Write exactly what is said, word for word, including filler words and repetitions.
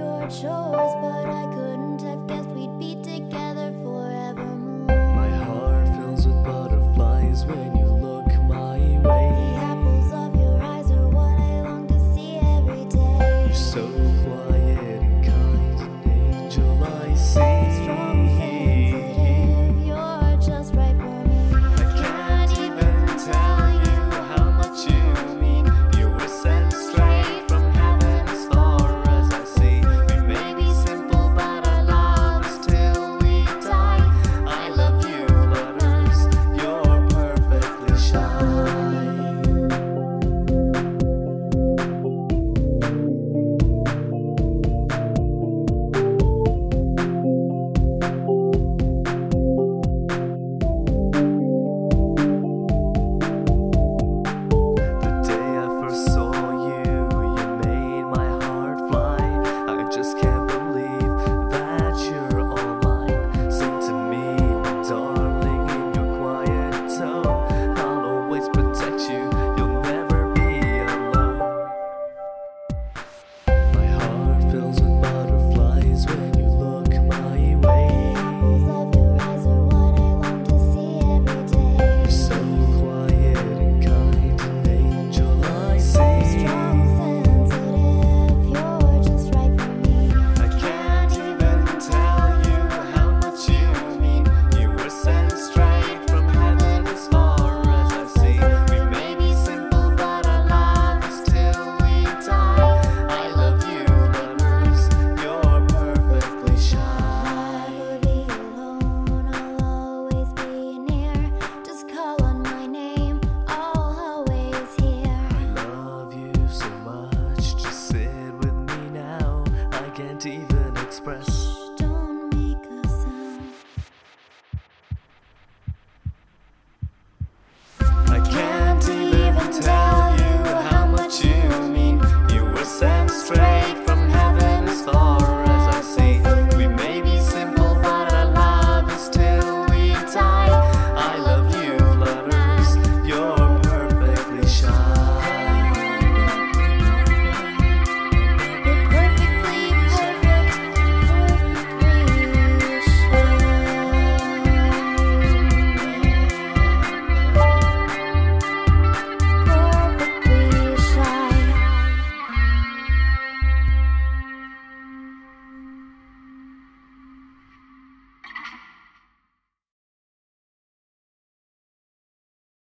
your chores, but I couldn't have guessed we'd be together forevermore. My heart fills with butterflies when you look my way. The apples of your eyes are what I long to see every day. You're so quiet and kind, an angel I see. Strong, sensitive, you're just right for me. I can't even tell you how much you mean. You were sent straight from heaven as far as I see. We may be simple, but our love is till we die. I love you, letters, you're perfectly shy. The day I first saw you, you made my heart fly. I just can't believe that you're all mine. Sing to me, my darling, in your quiet tone. I'll always protect you, you'll never be alone. My heart fills with butterflies when you look my way. Apples of your eyes are what I long to see every day. You're so quiet and kind, an angel I see. Strong, sensitive, you're just right for me. I can't even tell you how much you mean. You were sent straight from heaven as far as I see. We may be simple, but our love is till we die. I love you, letters, you're perfectly shy. Never be alone, I'll always be near. Just call on my name, I'll always hear. I love you so much, just sit with me now. I can't even express. Don't make a sound. I can't even tell you how much you mean. You were sent straight from heaven as far as I see. We may be simple, but our love is till we die. I love you, letters, you're perfectly shy. You're perfectly perfect, perfectly shy. Perfectly shy.